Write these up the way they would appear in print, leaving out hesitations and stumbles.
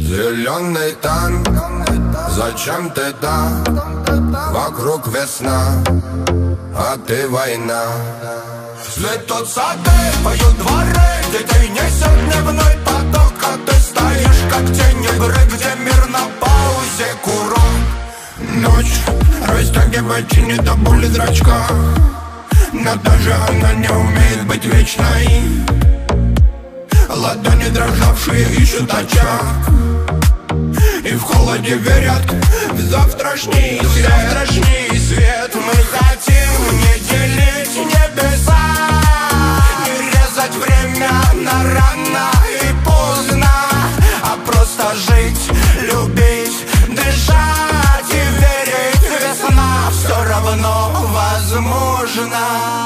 Зеленый танк, зачем ты так? Вокруг весна, а ты война. Цветут сады, поют дворы, детей несет дневной поток, а ты стоишь, как тень игры, где мир на паузе, курок. Ночь растягивает тени до боли в зрачках, но даже она не умеет быть вечной. Ладони дрожавшие ищут очаг, и в холоде верят в завтрашний свет. Мы хотим не делить небеса, не резать время на рано и поздно, а просто жить, любить, дышать и верить. Весна все равно возможна.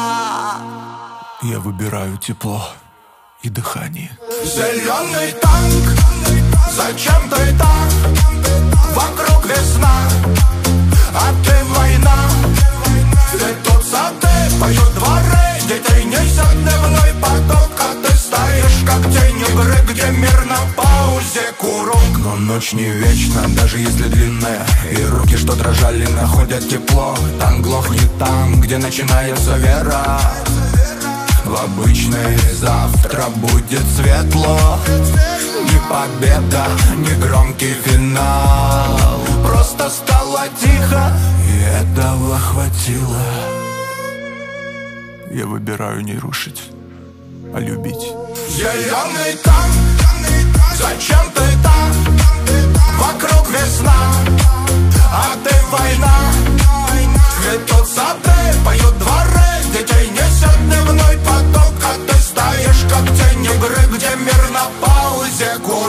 Я выбираю тепло и дыхание. Зеленый танк, зачем ты так? Вокруг весна, а ты война. Цветут сады, поют дворы, детей несет дневной поток, а ты стоишь, как тень игры, где мир на паузе, курок. Но ночь не вечна, даже если длинная, и руки, что дрожали, находят тепло. Танк глохнет там, где начинается вера. В обычный завтра будет светло. Не победа, не громкий финал, просто стало тихо, и этого хватило. Я выбираю не рушить, а любить. Зеленый танк, зачем ты так? Вокруг весна, а ты война. Цветут сады, поют дворы, детей несет дневной поток, а ты стоишь, как тень игры, где мир на паузе.